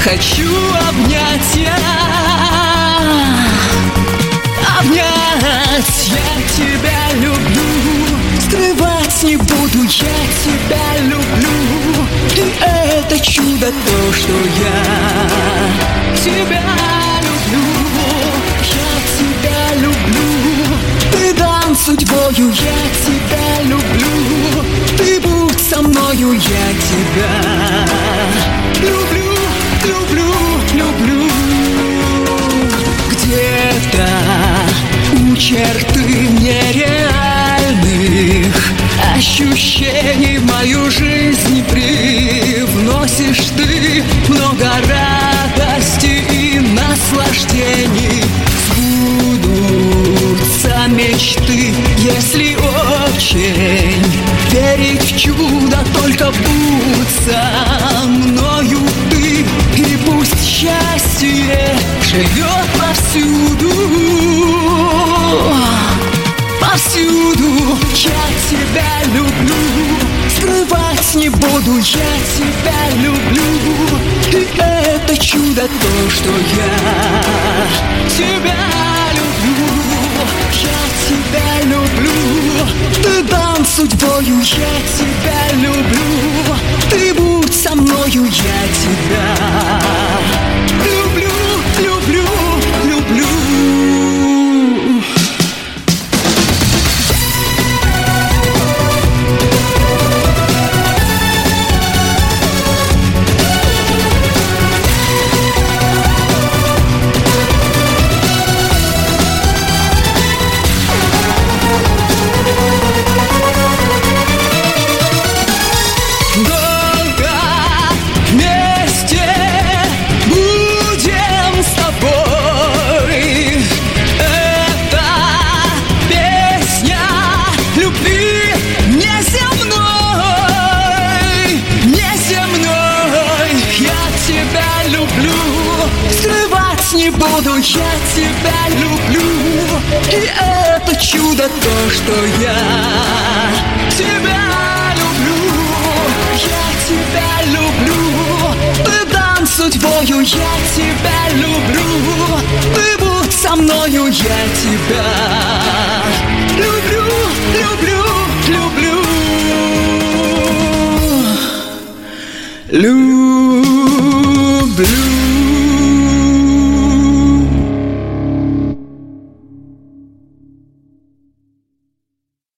хочу обнять я. Обнять, я тебя люблю, скрывать не буду, я тебя люблю. И это чудо то, что я тебя люблю. Я тебя люблю, ты дан судьбою, я тебя люблю. Ты будь со мною, я тебя люблю, люблю, люблю. Где-то у черты нереальных ощущений в мою жизнь привносишь ты много радости и наслаждений. Сбудутся мечты, если очень верить в чудо. Только будь со мною ты, и пусть счастье живет повсюду. Повсюду я тебя люблю, скрывать не буду, я тебя люблю. И это чудо то, что я тебя люблю. Я тебя люблю, ты дан судьбою, я тебя люблю. Ты будь со мною, я тебя люблю, люблю, люблю. Не буду, я тебя люблю. И это чудо то, что я тебя люблю. Я тебя люблю, ты дан судьбою, я тебя люблю. Ты будь со мною, я тебя люблю, люблю, люблю. Люблю.